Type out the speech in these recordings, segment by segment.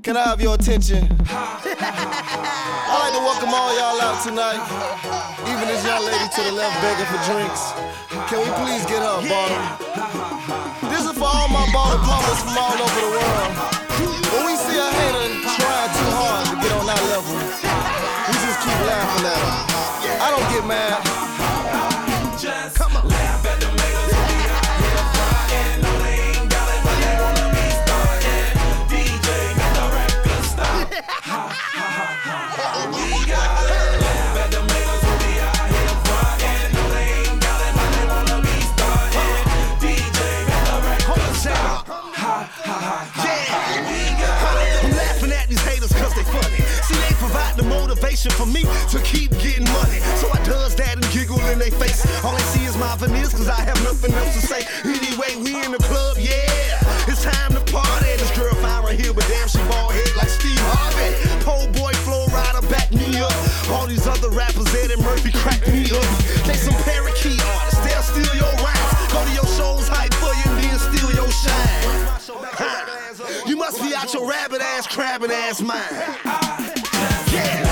Can I have your attention? I'd like to welcome all y'all out tonight. Even this young lady to the left begging for drinks. Can we please get her a bottle? This is for all my bottle plumbers from all over the world. When we see a hater trying too hard to get on our level, we just keep laughing at them. I don't get mad. Just laugh at the haters who be out here frontin'. No, they ain't got it, but they wanna be startin'. DJ, make the record stop. Ha, ha, ha, ha. We got it. Laugh at the haters who be out here frontin'. No, they ain't got it, but they wanna be startin'. DJ, make the record stop. Ha, ha, ha, ha. We got it. I'm laughing at these haters cause they funny. See, they provide the motivation for me to keep getting money. So I does that and giggle in their face. All they see is my veneers cause I have nothing else to say. Anyway, we in the club, yeah. It's time to party. This girl fine right here, but damn, she bald head like Steve Harvey. Pole boy, flow rider, back me up. All these other rappers, Eddie Murphy, crack me up. They some parakeet artists, they'll steal your rhymes. Go to your shows, hype for you, and then steal your shine. You must be out your rabbit ass, crabbing ass mind. Yeah.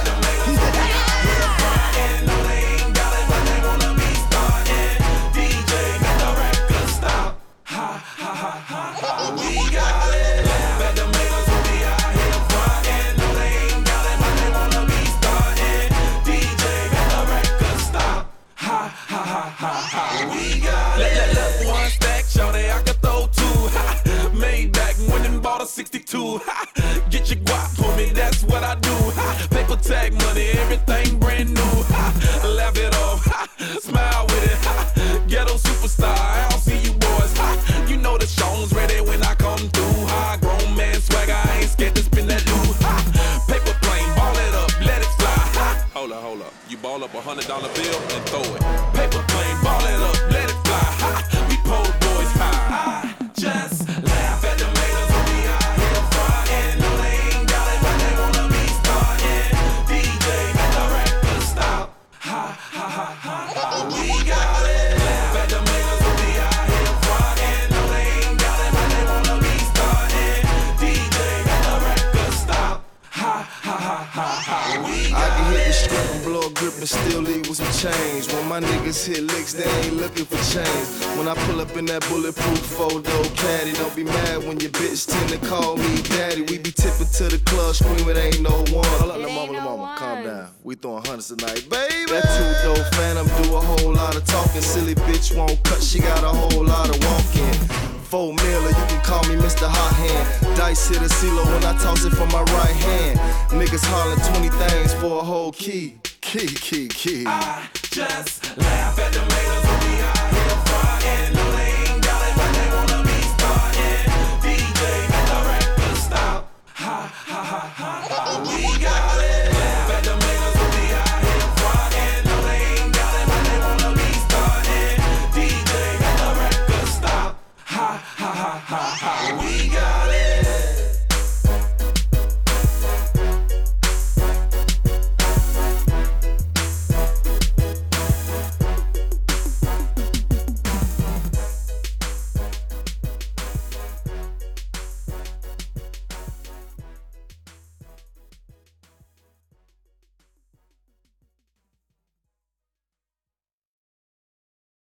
Let one stack, shawty, I can throw two. Made back when and bought a 62. Get your guap for me, that's what I do. Paper tag money, everything brand new. Laugh it off, smile with it. Ghetto superstar, I don't see you boys. You know the show's ready when I come through. Grown man swagger, I ain't scared to spin that loot. Paper plane, ball it up, let it fly. Hold up. You ball up $100 bill and throw it. Paper plane, ball it up, let it fly. We pole boys high. I just laugh at the haters who be out here frontin'. No, they ain't got it, but they wanna be startin'. DJ, make the record stop. We got it. Laugh at the haters who be out here frontin'. No, they ain't got it, but they wanna be startin'. DJ, make the record stop. We got it. I can hit the strip and blow a grip and still leave with some change. When my niggas hit licks, they ain't looking for change. When I pull up in that bulletproof four-door caddy, don't be mad when your bitch tend to call me daddy. We be tipping to the club, screaming ain't no one. Hold up, mama, calm down. We throwing hundreds tonight, baby. That two-door phantom do a whole lot of talking. Silly bitch won't cut, she got a whole lot of walking. 4 Miller, you can call me Mr. Hot Hand. Dice hit a CeeLo when I toss it from my right hand. Niggas hollering 20 things for a whole key. Key. I just laugh at the haters who be out here frontin'. No, they ain't got it, but they wanna be startin'. DJ, make the record stop. We got it. Laugh at the haters who be out here frontin'. No, they ain't got it, but they wanna be startin'. DJ, make the record stop. We got it.